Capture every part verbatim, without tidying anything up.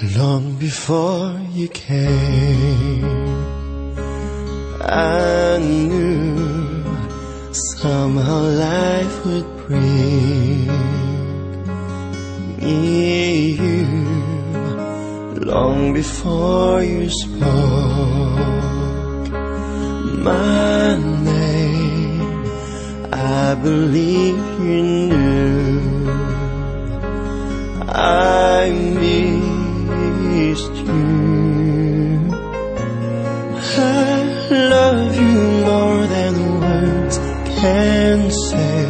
Long before you came, I knew somehow life would bring me you. Long before you spoke my name, I believe you knew I missed you. I love you more than words can say.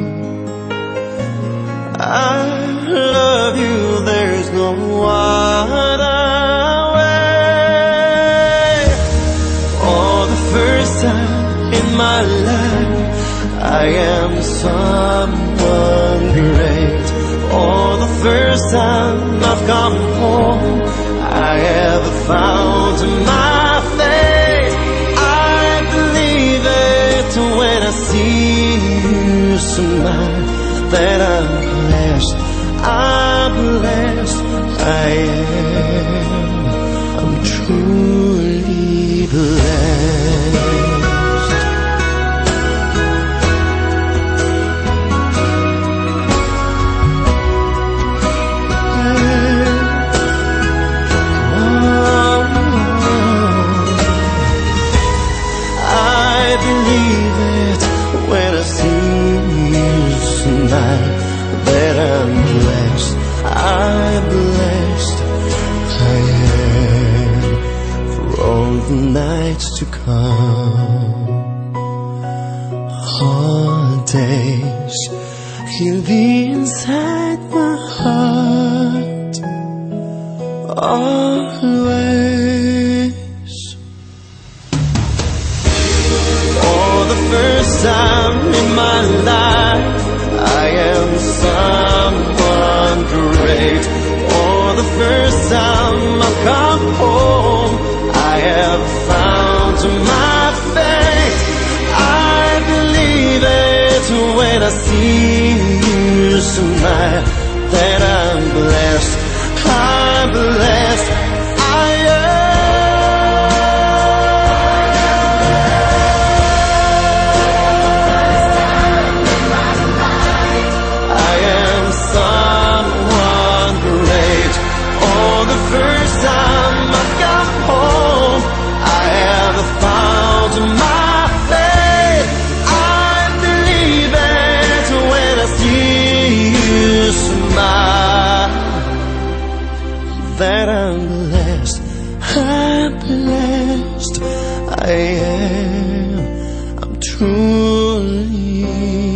I love you, there's no other way. For the first time in my life, I am someone great. For the first time I've come home, I have found my fate. I believe it when I see you smile, that I'm blessed, I'm blessed, I am, I'm truly blessed. That I'm blessed, I'm blessed, I am, for all the nights to come. Holidays, he'll be inside my heart, always. For the first time in my life, I am someone great. For the first time I've come home, I have found my fate. I believe it when I see you smile, that I'm blessed, I'm blessed, I am. That I'm blessed, I'm blessed, I am, I'm truly